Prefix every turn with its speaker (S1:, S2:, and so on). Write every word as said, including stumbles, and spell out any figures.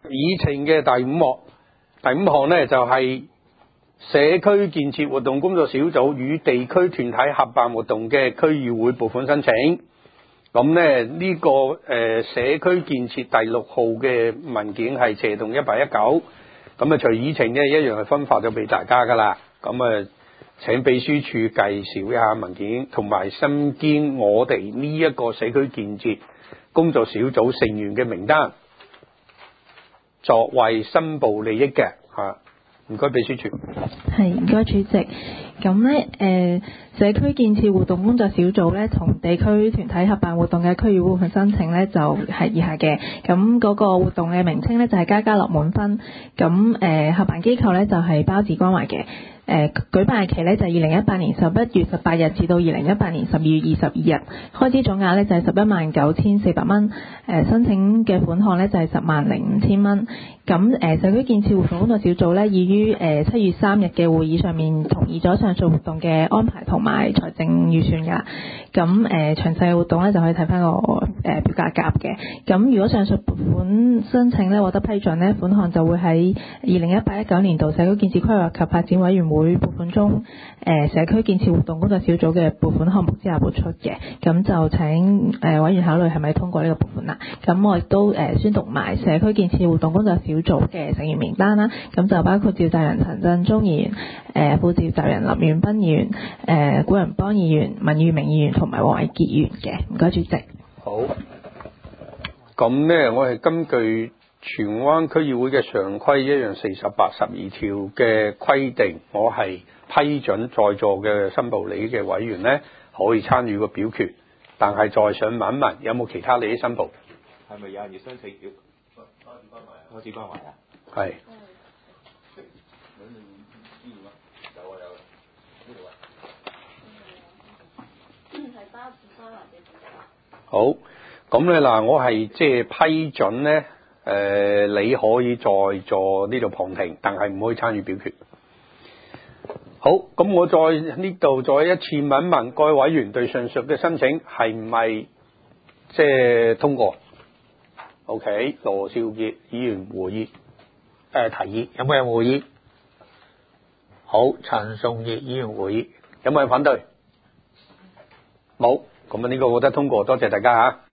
S1: 議程嘅第五幕，第五項呢，就係、是、社區建設活動工作小組與地區團體合辦活動嘅區議會撥款申請。咁呢，呢、這個誒、呃、社區建設第六號嘅文件係斜動一八一九。咁啊，隨議程呢，一樣係分發咗俾大家噶啦。咁啊，請秘書處介紹一下文件，同埋身兼我哋呢一個社區建設工作小組成員嘅名單，作為申報利益嘅吓。唔該，秘書處。
S2: 係，唔該主席。咁咧，誒、呃、社區建設活動工作小組咧，同地區團體合辦活動嘅區議會撥款申請咧，就係、是、以下嘅。咁嗰個活動嘅名稱咧，就係、是、家家樂滿分。咁誒、呃、合辦機構咧，就係、是、包治關懷嘅。誒、呃、舉辦日期咧，就係二零一八年十一月十八日至到二零一八年十二月二十二日。開支總額咧，就係十一萬九千四百蚊。誒申請嘅款項咧，就係十萬零五千蚊。咁誒社區建設活動工作小組咧，已於誒七月三日嘅會議上面同意咗上述活動嘅安排同埋財政預算㗎。咁誒詳細嘅活動咧，就可以睇翻個誒表格夾嘅。咁如果上述撥款申請咧獲得批准咧，款項就會喺二零一八一九年度社區建設規劃及發展委員會撥款中誒社區建設活動工作小組嘅撥款項目之下撥出嘅。咁就請誒委員考慮係咪通過呢個撥款啦。咁我亦都誒宣讀埋社區建設活動工作小組嘅成員名單啦。咁就包括召集人陳振中議員、誒副召集人林遠斌議員、誒古仁邦議員、文裕明議員同埋黃偉傑議員嘅。唔該主席。
S1: 好。咁呢，我係根據荃灣區議會嘅常規一樣四十八十二條嘅規定，我係批准在座嘅申報利益嘅委員呢，可以參與個表決。但係再想問一問，有冇其他利益申報？
S3: 係咪有人要申請表？開始關懷啊！開始關懷啊！
S1: 係。
S3: 有啊有啊，呢度啊。係包住關懷嘅主席。
S1: 好，咁咧嗱，我係即係批准咧，誒、呃，你可以在座呢度旁聽，但係唔可以參與表決。好，咁我再呢度再一次問一問各位委員對上述嘅申請係唔係即係通過 ？OK， 羅兆傑議員會議誒、呃、提議，有冇人會議？好，陳松業議員會議，有冇人反對？冇，咁啊呢個我覺得通過，多謝大家吓。